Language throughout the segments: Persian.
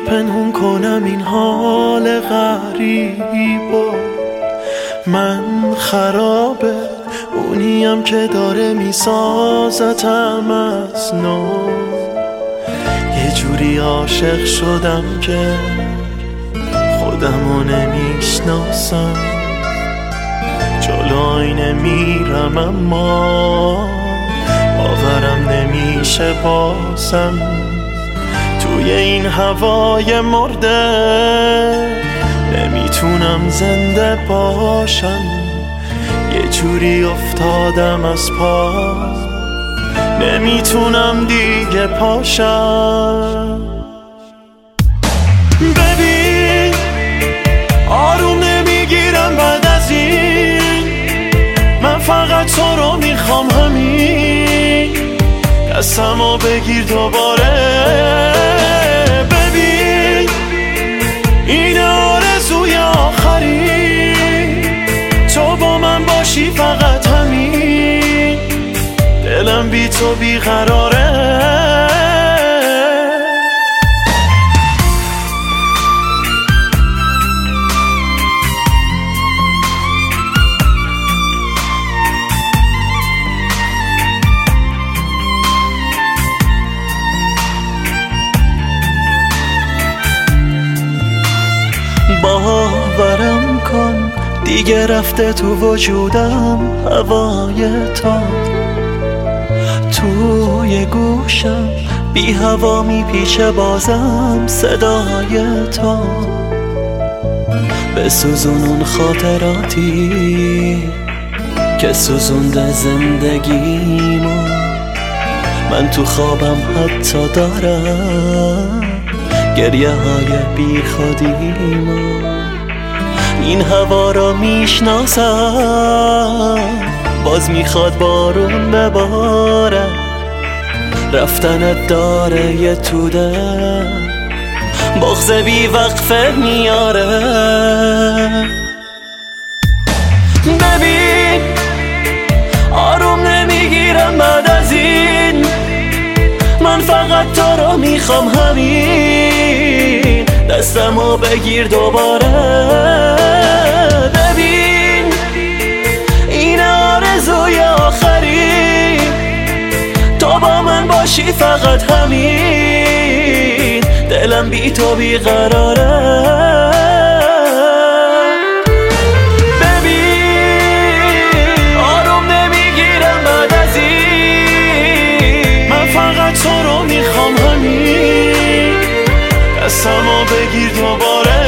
پنهون کنم این حال غریبو؟ من خرابه، اونیم که داره میسازتم از نو. یه جوری عاشق شدم که خودمو نمیشناسم، جلو آینه میرم اما باورم نمیشه بازم. توی این هوای مرده نمیتونم زنده باشم، یه جوری افتادم از پا، نمیتونم دیگه پاشم. ببین آروم نمیگیرم بعد از این، من فقط تو رو میخوام، همین دستمو بگیر دوباره. ببین این آرزوی آخری، تو با من باشی فقط همین، دلم بی تو بیقراره. باورم کن دیگه رفته تو وجودم هوای تو، توی گوشم بی هوا میپیچه بازم صدای تو. بسوزون اون خاطراتی که سوزونده زندگیمو، من تو خوابم حتی دارم گریه های بی خودیمو. این هوا را میشناسم، باز میخواد بارون بباره، رفتنت داره یه توده بغض بی وقفه میاره. ببین آروم نمیگیرم بعد از این، من فقط تو رو میخوام، همین دستمو بگیر دوباره. ببین این آرزوی آخری، تو با من باشی فقط همین، دلم بی تو بیقراره. دستمو بگیر دوباره.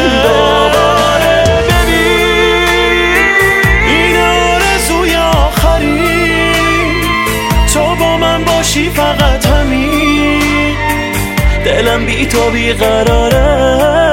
ببین این آرزوی آخری، تو با من باشی فقط همین، دلم بی تو بیقراره.